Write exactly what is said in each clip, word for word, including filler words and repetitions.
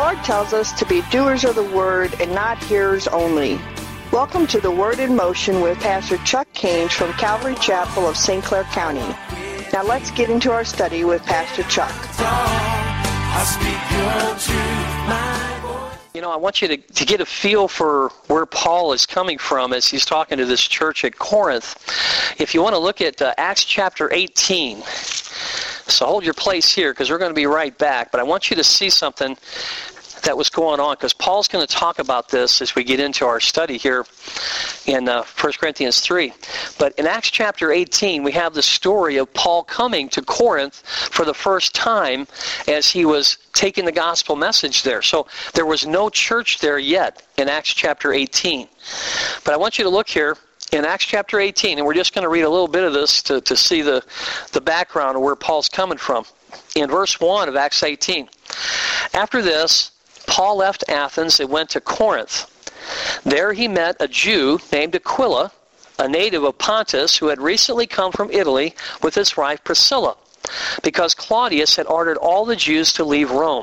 Lord tells us to be doers of the Word and not hearers only. Welcome to the Word in Motion with Pastor Chuck Caines from Calvary Chapel of Saint Clair County. Now let's get into our study with Pastor Chuck. You know, I want you to, to get a feel for where Paul is coming from as he's talking to this church at Corinth. If you want to look at uh, Acts chapter eighteen, so hold your place here because we're going to be right back, but I want you to see something that was going on because Paul's going to talk about this as we get into our study here in uh, First Corinthians three. But in Acts chapter eighteen, we have the story of Paul coming to Corinth for the first time as he was taking the gospel message there. So there was no church there yet in Acts chapter eighteen. But I want you to look here in Acts chapter eighteen, and we're just going to read a little bit of this to, to see the, the background of where Paul's coming from. In verse one of Acts eighteen, after this, Paul left Athens and went to Corinth. There he met a Jew named Aquila, a native of Pontus, who had recently come from Italy with his wife Priscilla, because Claudius had ordered all the Jews to leave Rome.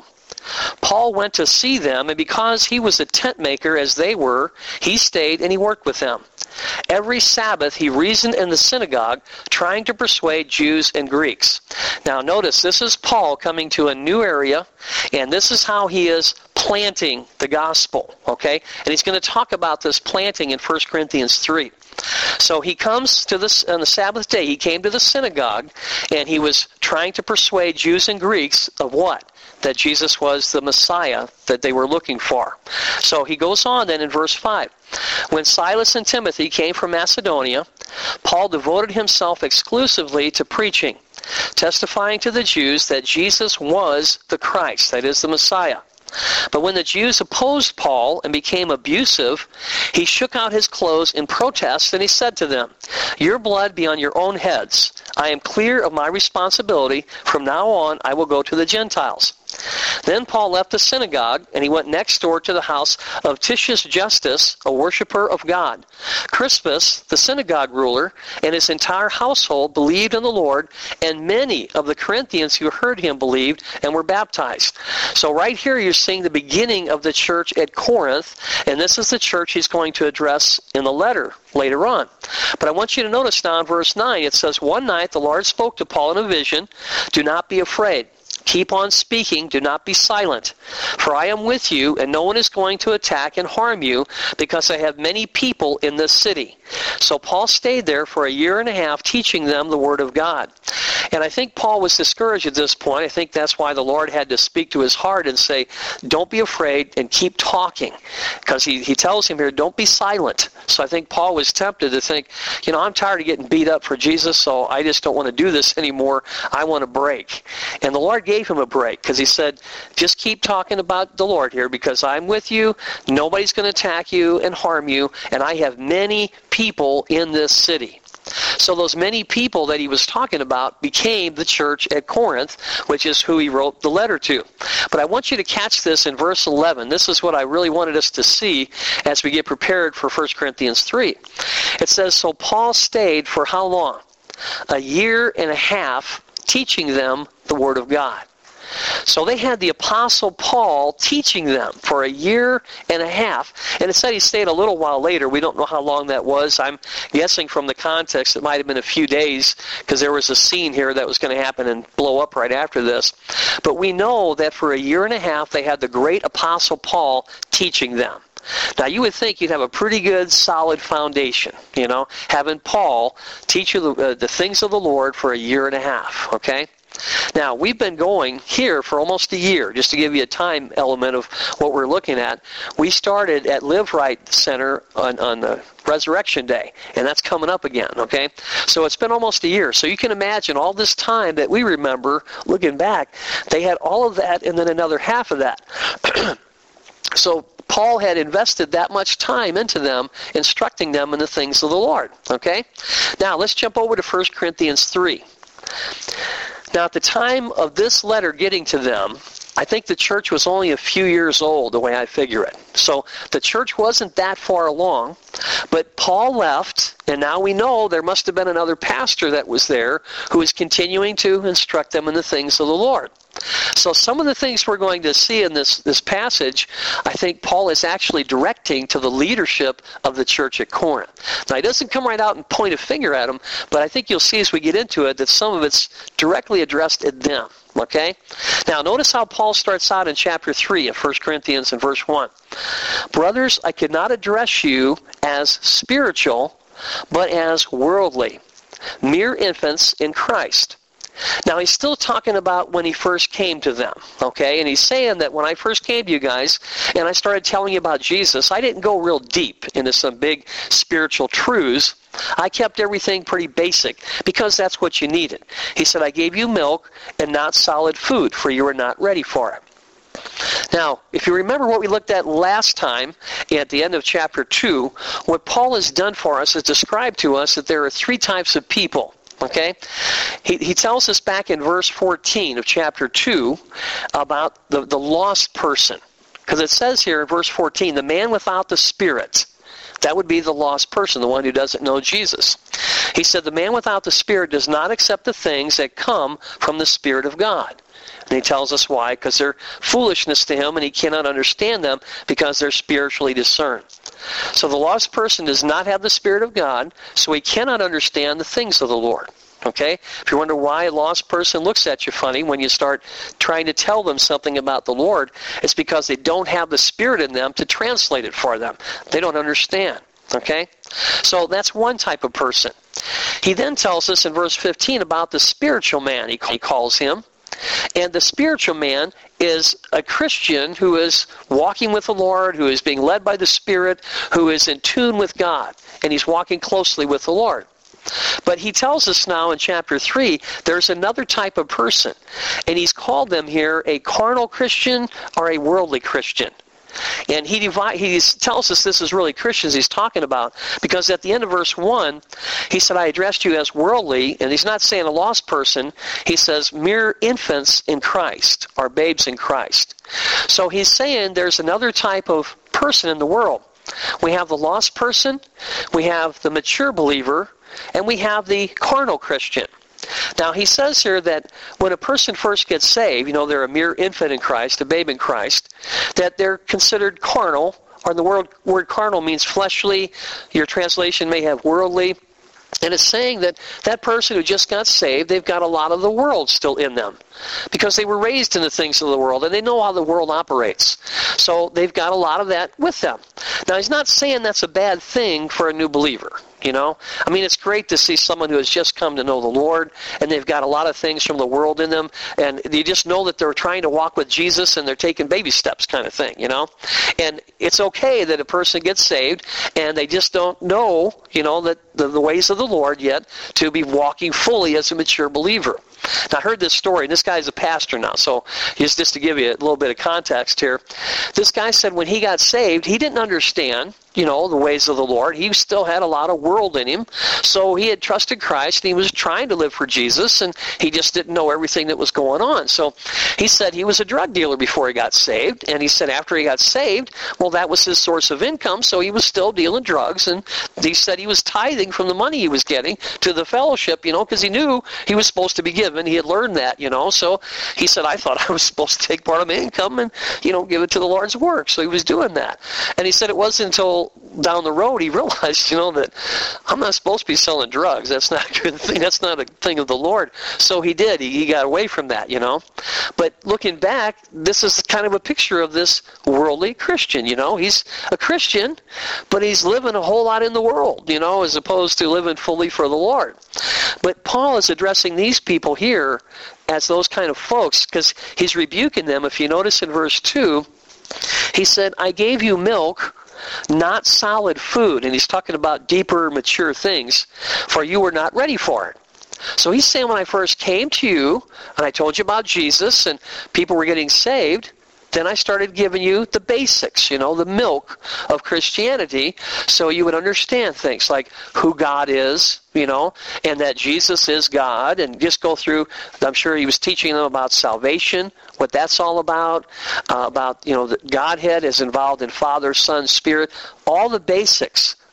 Paul went to see them, and because he was a tent maker as they were, he stayed and he worked with them. Every Sabbath he reasoned in the synagogue, trying to persuade Jews and Greeks. Now notice, this is Paul coming to a new area, and this is how he is planting the gospel, okay? And he's going to talk about this planting in First Corinthians three. So he comes to this on the Sabbath day, he came to the synagogue, and he was trying to persuade Jews and Greeks of what? That Jesus was the Messiah that they were looking for. So he goes on then in verse five. When Silas and Timothy came from Macedonia, Paul devoted himself exclusively to preaching, testifying to the Jews that Jesus was the Christ, that is the Messiah. But when the Jews opposed Paul and became abusive, he shook out his clothes in protest, and he said to them, "Your blood be on your own heads. I am clear of my responsibility. From now on, I will go to the Gentiles." Then Paul left the synagogue, and he went next door to the house of Titius Justus, a worshiper of God. Crispus, the synagogue ruler, and his entire household believed in the Lord, and many of the Corinthians who heard him believed and were baptized. So right here you're seeing the beginning of the church at Corinth, and this is the church he's going to address in the letter later on. But I want you to notice now in verse nine, it says, "One night the Lord spoke to Paul in a vision, 'Do not be afraid. Keep on speaking, do not be silent. For I am with you, and no one is going to attack and harm you, because I have many people in this city." So Paul stayed there for a year and a half, teaching them the Word of God. And I think Paul was discouraged at this point. I think that's why the Lord had to speak to his heart and say, don't be afraid and keep talking. Because he, he tells him here, don't be silent. So I think Paul was tempted to think, you know, I'm tired of getting beat up for Jesus, so I just don't want to do this anymore. I want to break. And the Lord gave him a break because he said, just keep talking about the Lord here because I'm with you. Nobody's going to attack you and harm you, and I have many people in this city. So those many people that he was talking about became the church at Corinth, which is who he wrote the letter to. But I want you to catch this in verse eleven. This is what I really wanted us to see as we get prepared for First Corinthians three. It says, so Paul stayed for how long? A year and a half teaching them the Word of God. So they had the Apostle Paul teaching them for a year and a half. And it said he stayed a little while later. We don't know how long that was. I'm guessing from the context it might have been a few days because there was a scene here that was going to happen and blow up right after this. But we know that for a year and a half they had the great Apostle Paul teaching them. Now, you would think you'd have a pretty good, solid foundation, you know, having Paul teach you the, uh, the things of the Lord for a year and a half, okay? Now, we've been going here for almost a year, just to give you a time element of what we're looking at. We started at Live Right Center on, on uh, Resurrection Day, and that's coming up again, okay? So it's been almost a year. So you can imagine all this time that we remember, looking back, they had all of that and then another half of that. So Paul had invested that much time into them, instructing them in the things of the Lord, okay? Now, let's jump over to First Corinthians three. Now, at the time of this letter getting to them, I think the church was only a few years old, the way I figure it. So the church wasn't that far along, but Paul left, and now we know there must have been another pastor that was there who was continuing to instruct them in the things of the Lord. So some of the things we're going to see in this, this passage, I think Paul is actually directing to the leadership of the church at Corinth. Now, he doesn't come right out and point a finger at them, but I think you'll see as we get into it that some of it's directly addressed at them. Okay? Now, notice how Paul starts out in chapter three of First Corinthians in verse one. Brothers, I could not address you as spiritual, but as worldly, mere infants in Christ. Now, he's still talking about when he first came to them, okay? And he's saying that when I first came to you guys and I started telling you about Jesus, I didn't go real deep into some big spiritual truths. I kept everything pretty basic because that's what you needed. He said, I gave you milk and not solid food, for you were not ready for it. Now, if you remember what we looked at last time at the end of chapter two, what Paul has done for us is described to us that there are three types of people. Okay? He, he tells us back in verse fourteen of chapter two about the, the lost person. Because it says here in verse fourteen, the man without the Spirit. That would be the lost person, the one who doesn't know Jesus. He said the man without the Spirit does not accept the things that come from the Spirit of God. And he tells us why, because they're foolishness to him and he cannot understand them because they're spiritually discerned. So the lost person does not have the Spirit of God, so he cannot understand the things of the Lord. Okay? If you wonder why a lost person looks at you funny when you start trying to tell them something about the Lord, it's because they don't have the Spirit in them to translate it for them. They don't understand. Okay? So that's one type of person. He then tells us in verse fifteen about the spiritual man, he calls him. And the spiritual man is a Christian who is walking with the Lord, who is being led by the Spirit, who is in tune with God, and he's walking closely with the Lord. But he tells us now in chapter three, there's another type of person, and he's called them here a carnal Christian or a worldly Christian. And he divide, he tells us this is really Christians he's talking about, because at the end of verse one, he said, I addressed you as worldly, and he's not saying a lost person. He says mere infants in Christ, or babes in Christ. So he's saying there's another type of person in the world. We have the lost person, we have the mature believer, and we have the carnal Christian. Now, he says here that when a person first gets saved, you know, they're a mere infant in Christ, a babe in Christ, that they're considered carnal, or the word, word carnal means fleshly. Your translation may have worldly. And it's saying that that person who just got saved, they've got a lot of the world still in them because they were raised in the things of the world and they know how the world operates. So they've got a lot of that with them. Now, he's not saying that's a bad thing for a new believer. You know, I mean, it's great to see someone who has just come to know the Lord, and they've got a lot of things from the world in them, and you just know that they're trying to walk with Jesus, and they're taking baby steps kind of thing, you know. And it's okay that a person gets saved, and they just don't know, you know, that the, the ways of the Lord yet to be walking fully as a mature believer. Now, I heard this story, and this guy's a pastor now, so just, just to give you a little bit of context here. This guy said when he got saved, he didn't understand, you know, the ways of the Lord. He still had a lot of world in him, so he had trusted Christ, and he was trying to live for Jesus, and he just didn't know everything that was going on. So he said he was a drug dealer before he got saved, and he said after he got saved, well, that was his source of income, so he was still dealing drugs, and he said he was tithing from the money he was getting to the fellowship, you know, because he knew he was supposed to be given. He had learned that, you know, so he said, I thought I was supposed to take part of my income and, you know, give it to the Lord's work. So he was doing that. And he said it wasn't until down the road he realized, you know, that I'm not supposed to be selling drugs. That's not a good thing. That's not a thing of the Lord. So he did. He, he got away from that, you know. But looking back, this is kind of a picture of this worldly Christian, you know. He's a Christian, but he's living a whole lot in the world, you know, as opposed to living fully for the Lord. But Paul is addressing these people here as those kind of folks because he's rebuking them. If you notice in verse two, he said, I gave you milk, not solid food. And he's talking about deeper, mature things, for you were not ready for it. So he's saying when I first came to you, and I told you about Jesus, and people were getting saved, then I started giving you the basics, you know, the milk of Christianity, so you would understand things like who God is, you know, and that Jesus is God, and just go through, I'm sure he was teaching them about salvation, what that's all about, uh, about, you know, that Godhead is involved in Father, Son, Spirit, all the basics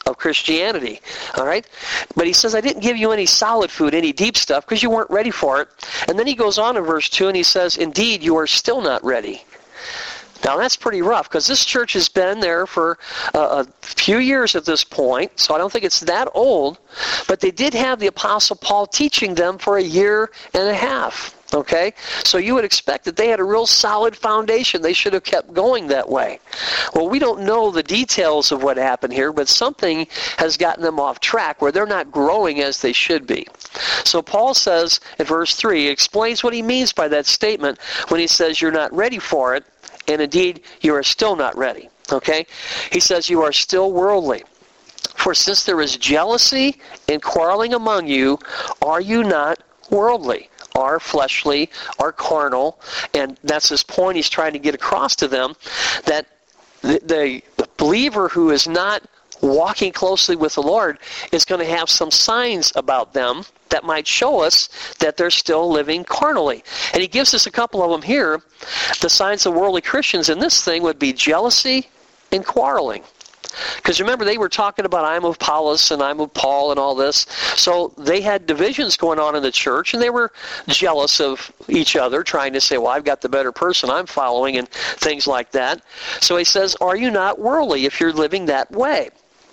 of Christianity, all right? But he says, I didn't give you any solid food, any deep stuff, because you weren't ready for it. And then he goes on in verse two, and he says, indeed, you are still not ready. Now, that's pretty rough, because this church has been there for uh, a few years at this point, so I don't think it's that old, but they did have the Apostle Paul teaching them for a year and a half. Okay? So you would expect that they had a real solid foundation. They should have kept going that way. Well, we don't know the details of what happened here, but something has gotten them off track where they're not growing as they should be. So Paul says in verse three, he explains what he means by that statement when he says you're not ready for it, and indeed you are still not ready. Okay? He says you are still worldly. For since there is jealousy and quarreling among you, are you not worldly? Are fleshly, are carnal, and that's his point he's trying to get across to them, that the, the, the believer who is not walking closely with the Lord is going to have some signs about them that might show us that they're still living carnally. And he gives us a couple of them here. The signs of worldly Christians in this thing would be jealousy and quarreling. Because remember, they were talking about I'm of Apollos and I'm of Paul and all this. So they had divisions going on in the church, and they were jealous of each other, trying to say, well, I've got the better person I'm following and things like that. So he says, are you not worldly if you're living that way?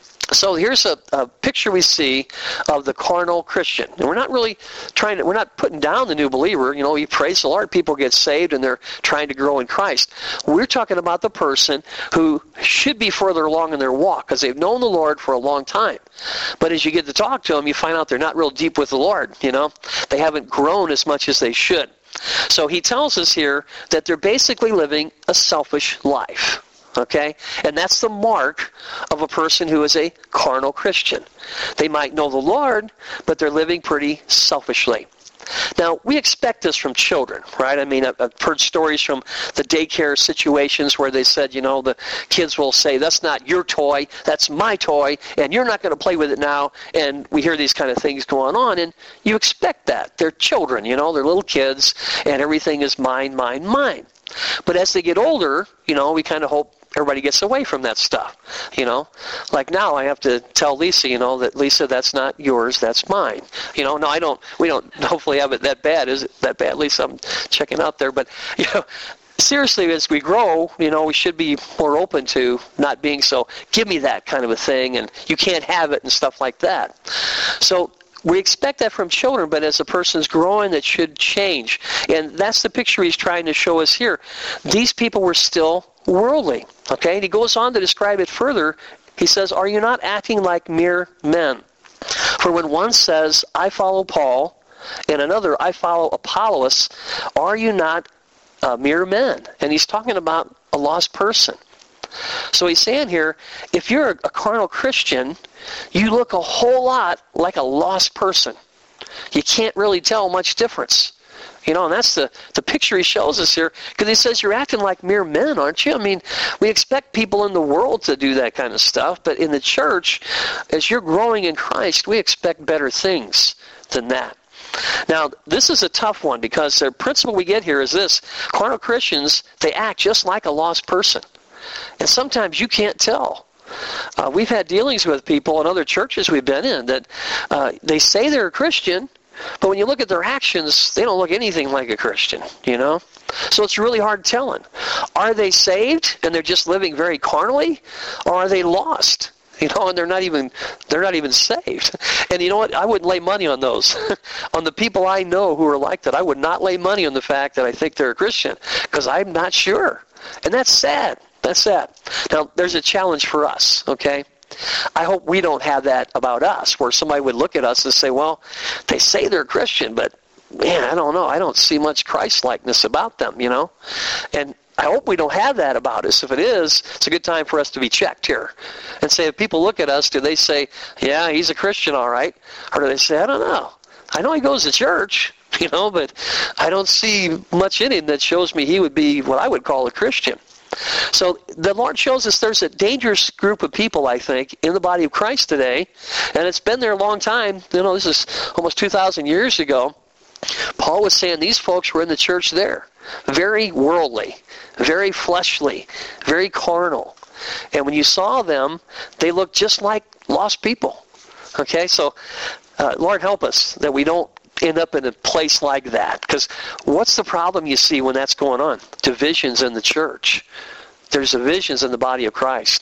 So here's a, a picture we see of the carnal Christian. And we're not really trying to, we're not putting down the new believer. You know, you praise the Lord, people get saved and they're trying to grow in Christ. We're talking about the person who should be further along in their walk because they've known the Lord for a long time. But as you get to talk to them, you find out they're not real deep with the Lord, you know. They haven't grown as much as they should. So he tells us here that they're basically living a selfish life. Okay? And that's the mark of a person who is a carnal Christian. They might know the Lord, but they're living pretty selfishly. Now, we expect this from children, right? I mean, I've heard stories from the daycare situations where they said, you know, the kids will say, that's not your toy, that's my toy, and you're not going to play with it now. And we hear these kind of things going on, and you expect that. They're children, you know, they're little kids, and everything is mine, mine, mine. But as they get older, you know, we kind of hope everybody gets away from that stuff, you know. Like now I have to tell Lisa, you know, that Lisa, that's not yours, that's mine. You know, no, I don't, we don't hopefully have it that bad. Is it that bad? Lisa, I'm checking out there. But, you know, seriously, as we grow, you know, we should be more open to not being so, give me that kind of a thing, and you can't have it and stuff like that. So we expect that from children, but as a person's growing, it should change. And that's the picture he's trying to show us here. These people were still worldly. Okay? And he goes on to describe it further. He says, are you not acting like mere men? For when one says, I follow Paul, and another, I follow Apollos, are you not uh, mere men? And he's talking about a lost person. So he's saying here, if you're a carnal Christian, you look a whole lot like a lost person. You can't really tell much difference. You know, and that's the, the picture he shows us here, because he says you're acting like mere men, aren't you? I mean, we expect people in the world to do that kind of stuff, but in the church, as you're growing in Christ, we expect better things than that. Now, this is a tough one, because the principle we get here is this. Carnal Christians, they act just like a lost person. And sometimes you can't tell. Uh, we've had dealings with people in other churches we've been in that uh, they say they're a Christian, but when you look at their actions, they don't look anything like a Christian, you know? So it's really hard telling. Are they saved and they're just living very carnally, or are they lost? You know, and they're not even they're not even saved. And you know what? I wouldn't lay money on those. On the people I know who are like that, I would not lay money on the fact that I think they're a Christian, because I'm not sure. And that's sad. That's sad. Now, there's a challenge for us, okay? I hope we don't have that about us, where somebody would look at us and say, well, they say they're Christian, but, man, I don't know. I don't see much Christ-likeness about them, you know? And I hope we don't have that about us. If it is, it's a good time for us to be checked here and say, if people look at us, do they say, yeah, he's a Christian, all right? Or do they say, I don't know. I know he goes to church, you know, but I don't see much in him that shows me he would be what I would call a Christian. So the Lord shows us there's a dangerous group of people, I think, in the body of Christ today, and it's been there a long time. You know, this is almost two thousand years ago. Paul was saying these folks were in the church there, very worldly, very fleshly, very carnal. And when you saw them, they looked just like lost people. Okay, so uh, Lord help us that we don't end up in a place like that. Because what's the problem you see when that's going on? Divisions in the church. There's divisions in the body of Christ.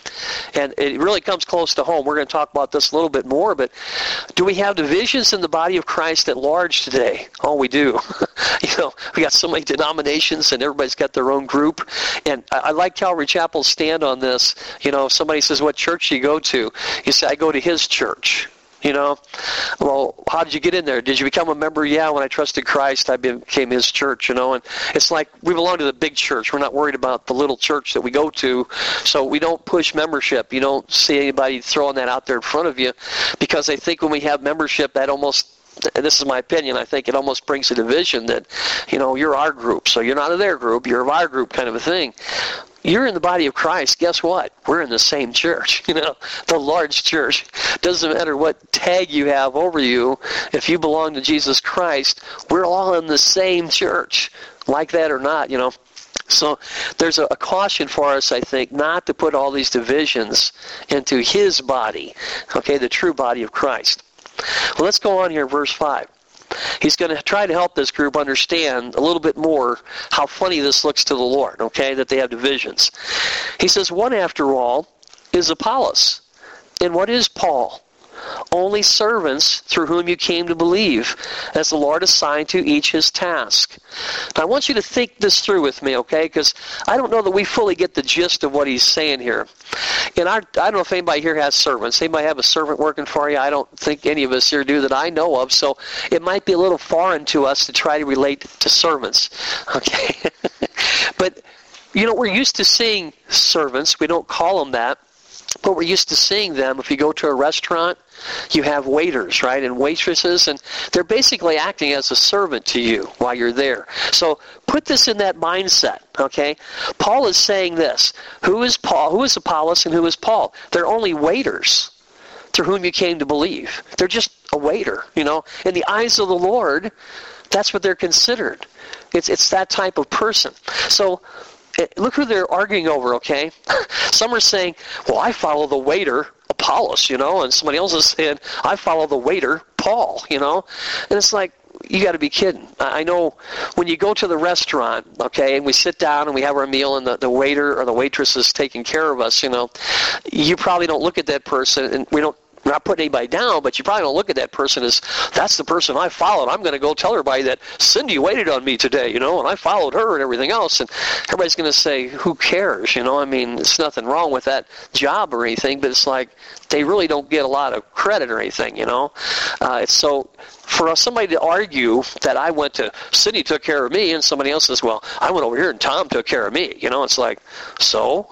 And it really comes close to home. We're going to talk about this a little bit more, but do we have divisions in the body of Christ at large today? Oh, we do. You know, we got so many denominations, and everybody's got their own group. And I, I like Calvary Chapel's stand on this. You know, if somebody says, what church do you go to? You say, I go to his church. You know, well, how did you get in there? Did you become a member? Yeah, when I trusted Christ, I became his church, you know. And it's like we belong to the big church. We're not worried about the little church that we go to. So we don't push membership. You don't see anybody throwing that out there in front of you, because I think when we have membership, that almost, and this is my opinion, I think it almost brings a division that, you know, you're our group, so you're not of their group, you're of our group kind of a thing. You're in the body of Christ. Guess what? We're in the same church, you know, the large church. Doesn't matter what tag you have over you. If you belong to Jesus Christ, we're all in the same church, like that or not, you know. So there's a, a caution for us, I think, not to put all these divisions into his body, okay, the true body of Christ. Well, let's go on here, verse five. He's going to try to help this group understand a little bit more how funny this looks to the Lord, okay, that they have divisions. He says, one, after all, is Apollos. And what is Paul? Only servants through whom you came to believe, as the Lord assigned to each his task. Now, I want you to think this through with me, okay, because I don't know that we fully get the gist of what he's saying here. And our, I don't know if anybody here has servants. Anybody have a servant working for you? I don't think any of us here do that I know of, so it might be a little foreign to us to try to relate to servants, okay? But, you know, we're used to seeing servants. We don't call them that. But we're used to seeing them. If you go to a restaurant, you have waiters, right, and waitresses, and they're basically acting as a servant to you while you're there. So put this in that mindset, okay? Paul is saying this. Who is Paul? Who is Apollos and who is Paul? They're only waiters through whom you came to believe. They're just a waiter, you know. In the eyes of the Lord, that's what they're considered. It's it's that type of person. So look who they're arguing over, okay? Some are saying, well, I follow the waiter, Apollos, you know, and somebody else is saying, I follow the waiter, Paul, you know? And it's like, you got to be kidding. I know when you go to the restaurant, okay, and we sit down and we have our meal and the, the waiter or the waitress is taking care of us, you know, you probably don't look at that person, and we don't, we're not putting anybody down, but you probably don't look at that person as, that's the person I followed. I'm going to go tell everybody that Cindy waited on me today, you know, and I followed her and everything else. And everybody's going to say, who cares, you know? I mean, there's nothing wrong with that job or anything, but it's like they really don't get a lot of credit or anything, you know? Uh, it's so... For somebody to argue that I went to, Cindy took care of me, and somebody else says, well, I went over here and Tom took care of me. You know, it's like, so?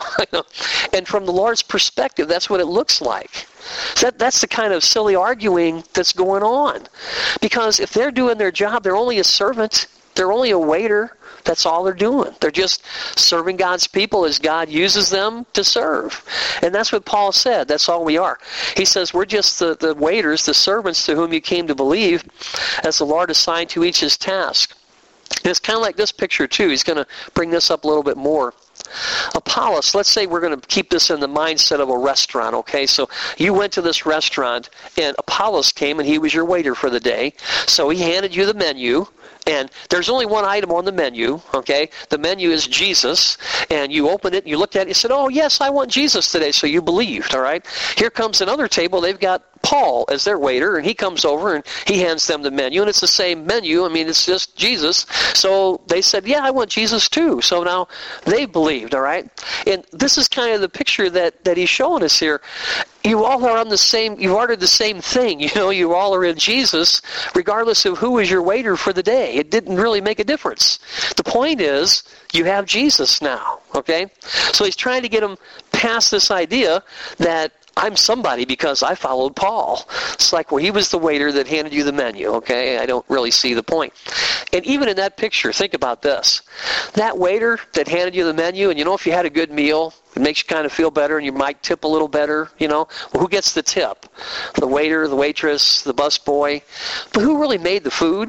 And from the Lord's perspective, that's what it looks like. That That's the kind of silly arguing that's going on. Because if they're doing their job, they're only a servant. They're only a waiter. That's all they're doing. They're just serving God's people as God uses them to serve. And that's what Paul said. That's all we are. He says, we're just the, the waiters, the servants to whom you came to believe, as the Lord assigned to each his task. And it's kind of like this picture, too. He's going to bring this up a little bit more. Apollos, let's say we're going to keep this in the mindset of a restaurant, okay? So you went to this restaurant, and Apollos came, and he was your waiter for the day. So he handed you the menu. And there's only one item on the menu, okay? The menu is Jesus, and you opened it, and you looked at it, and you said, oh, yes, I want Jesus today, so you believed, all right? Here comes another table. They've got Paul as their waiter, and he comes over, and he hands them the menu, and it's the same menu. I mean, it's just Jesus. So they said, yeah, I want Jesus too. So now they believed, all right? And this is kind of the picture that, that he's showing us here. You all are on the same, you've ordered the same thing. You know, you all are in Jesus, regardless of who was your waiter for the day. It didn't really make a difference. The point is, you have Jesus now, okay? So he's trying to get them past this idea that I'm somebody because I followed Paul. It's like, well, he was the waiter that handed you the menu, okay? I don't really see the point. And even in that picture, think about this. That waiter that handed you the menu, and you know, if you had a good meal, it makes you kind of feel better, and you might tip a little better, you know? Well, who gets the tip? The waiter, the waitress, the busboy. But who really made the food?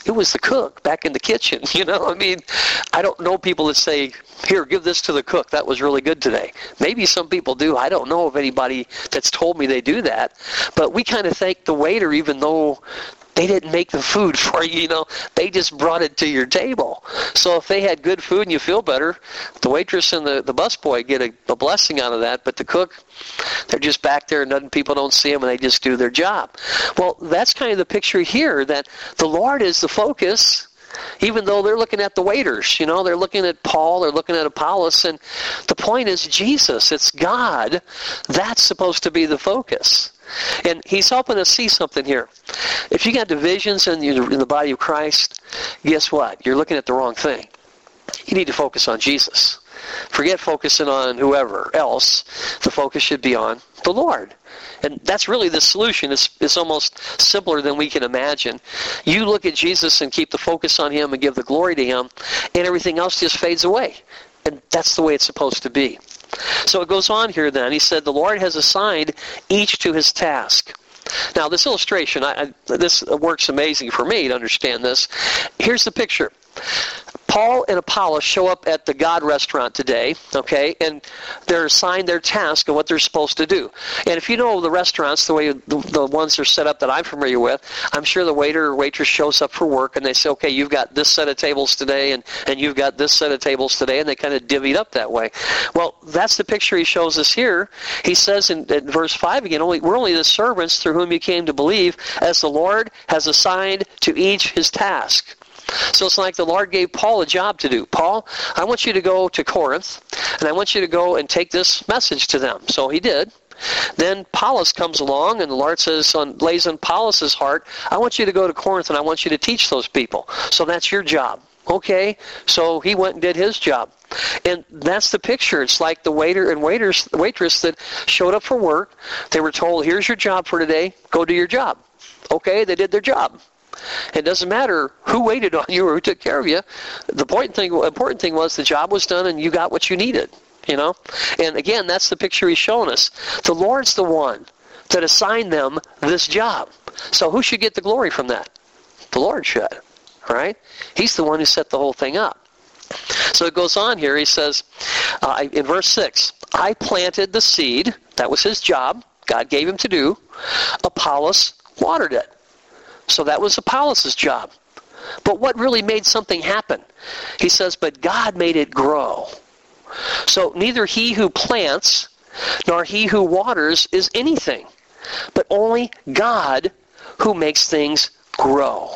It was the cook back in the kitchen, you know. I mean, I don't know people that say, here, give this to the cook. That was really good today. Maybe some people do. I don't know of anybody that's told me they do that. But we kind of thank the waiter even though they didn't make the food for you, you know. They just brought it to your table. So if they had good food and you feel better, the waitress and the, the busboy get a, a blessing out of that. But the cook, they're just back there and none, people don't see them and they just do their job. Well, that's kind of the picture here, that the Lord is the focus, even though they're looking at the waiters. You know, they're looking at Paul, they're looking at Apollos, and the point is Jesus. It's God. That's supposed to be the focus. And he's helping us see something here. If you got divisions in, your, in the body of Christ, guess what? You're looking at the wrong thing. You need to focus on Jesus. Forget focusing on whoever else. The focus should be on the Lord. And that's really the solution. It's, it's almost simpler than we can imagine. You look at Jesus and keep the focus on Him and give the glory to Him, and everything else just fades away. And that's the way it's supposed to be. So it goes on here then. He said, the Lord has assigned each to his task. Now this illustration, I, I, this works amazing for me to understand this. Here's the picture. Paul and Apollos show up at the God restaurant today, okay, and they're assigned their task and what they're supposed to do. And if you know the restaurants, the way the, the ones are set up that I'm familiar with, I'm sure the waiter or waitress shows up for work and they say, okay, you've got this set of tables today and, and you've got this set of tables today, and they kind of divvy it up that way. Well, that's the picture he shows us here. He says in, in verse five again, only, we're only the servants through whom you came to believe, as the Lord has assigned to each his task. So it's like the Lord gave Paul a job to do. Paul, I want you to go to Corinth, and I want you to go and take this message to them. So he did. Then Apollos comes along, and the Lord says, on, lays on Apollos' heart, I want you to go to Corinth, and I want you to teach those people. So that's your job. Okay, so he went and did his job. And that's the picture. It's like the waiter and waiters, waitress that showed up for work. They were told, here's your job for today. Go do your job. Okay, they did their job. It doesn't matter who waited on you or who took care of you. The important thing, important thing was the job was done and you got what you needed, you know. And again, that's the picture he's showing us. The Lord's the one that assigned them this job. So who should get the glory from that? The Lord should, all right? He's the one who set the whole thing up. So it goes on here. He says uh, in verse six, I planted the seed. That was his job. God gave him to do. Apollos watered it. So that was Apollos' job. But what really made something happen? He says, but God made it grow. So neither he who plants nor he who waters is anything, but only God who makes things grow.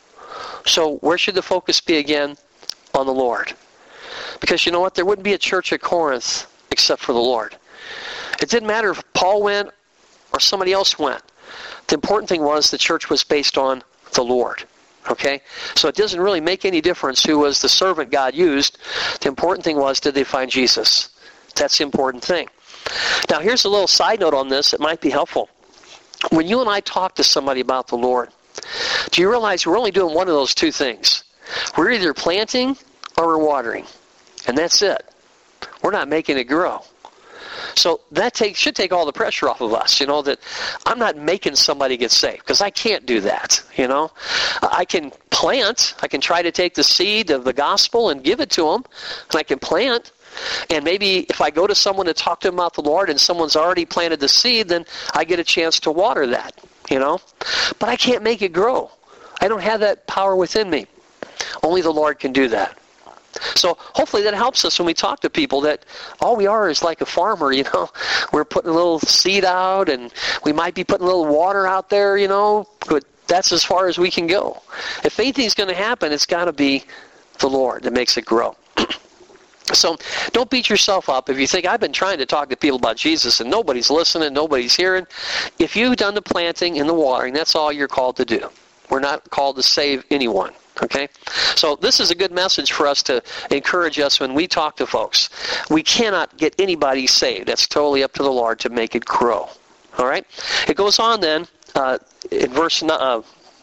So where should the focus be again? On the Lord. Because you know what? There wouldn't be a church at Corinth except for the Lord. It didn't matter if Paul went or somebody else went. The important thing was the church was based on the Lord. Okay? So it doesn't really make any difference who was the servant God used. The important thing was, did they find Jesus? That's the important thing. Now here's a little side note on this. It might be helpful. When you and I talk to somebody about the Lord, do you realize we're only doing one of those two things? We're either planting or we're watering. And that's it. We're not making it grow. So that take, should take all the pressure off of us, you know, that I'm not making somebody get saved, because I can't do that, you know. I can plant. I can try to take the seed of the gospel and give it to them, and I can plant. And maybe if I go to someone to talk to them about the Lord and someone's already planted the seed, then I get a chance to water that, you know. But I can't make it grow. I don't have that power within me. Only the Lord can do that. So hopefully that helps us when we talk to people, that all we are is like a farmer, you know. We're putting a little seed out, and we might be putting a little water out there, you know, but that's as far as we can go. If anything's going to happen, it's got to be the Lord that makes it grow. So don't beat yourself up if you think, I've been trying to talk to people about Jesus and nobody's listening, nobody's hearing. If you've done the planting and the watering, that's all you're called to do. We're not called to save anyone. Okay? So this is a good message for us to encourage us when we talk to folks. We cannot get anybody saved. That's totally up to the Lord to make it grow. All right? It goes on then uh, in verse nine. Uh,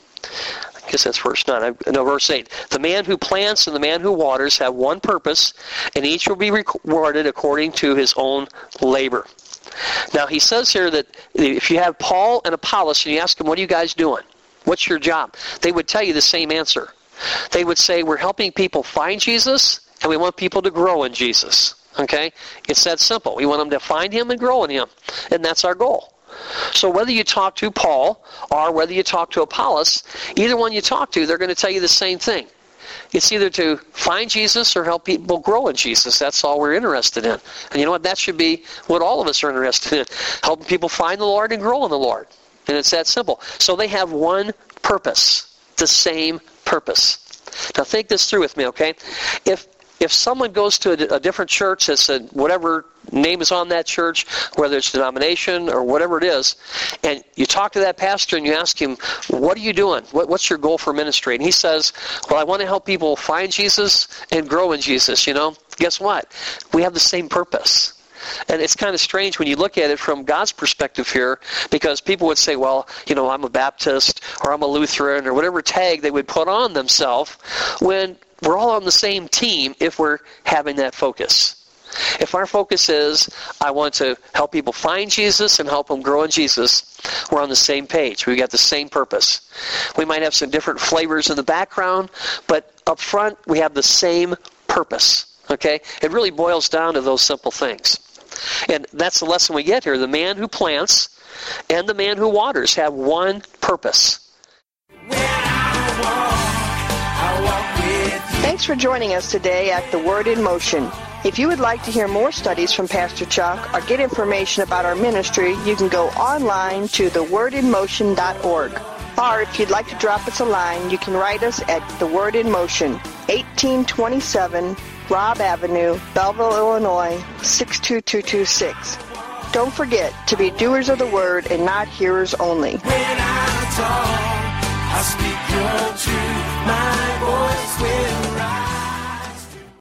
I guess that's verse nine. No, verse eight. The man who plants and the man who waters have one purpose, and each will be rewarded according to his own labor. Now he says here that if you have Paul and Apollos and you ask them, what are you guys doing? What's your job? They would tell you the same answer. they would say we're helping people find Jesus, and we want people to grow in Jesus. Okay? It's that simple. We want them to find him and grow in him, and that's our goal. So whether you talk to Paul or whether you talk to Apollos, either one you talk to, they're going to tell you the same thing. It's either to find Jesus or help people grow in Jesus. That's all we're interested in. And you know what? That should be what all of us are interested in, helping people find the Lord and grow in the Lord. And it's that simple. So they have one purpose, the same purpose. Now think this through with me, okay? If if someone goes to a, a different church that's a, whatever name is on that church, whether it's denomination or whatever it is, and you talk to that pastor and you ask him, what are you doing? What, what's your goal for ministry? And he says, well, I want to help people find Jesus and grow in Jesus, you know. Guess what? We have the same purpose. And it's kind of strange when you look at it from God's perspective here, because people would say, well, you know, I'm a Baptist or I'm a Lutheran or whatever tag they would put on themselves, when we're all on the same team if we're having that focus. If our focus is, I want to help people find Jesus and help them grow in Jesus, we're on the same page. We've got the same purpose. We might have some different flavors in the background, but up front we have the same purpose. Okay? It really boils down to those simple things. And that's the lesson we get here. The man who plants and the man who waters have one purpose. Thanks for joining us today at The Word in Motion. If you would like to hear more studies from Pastor Chuck or get information about our ministry, you can go online to the word in motion dot org. Or if you'd like to drop us a line, you can write us at The Word in Motion, eighteen twenty-seven Robb Avenue, Belleville, Illinois, six two two two six. Don't forget to be doers of the Word and not hearers only. When I talk, I speak your truth, my voice will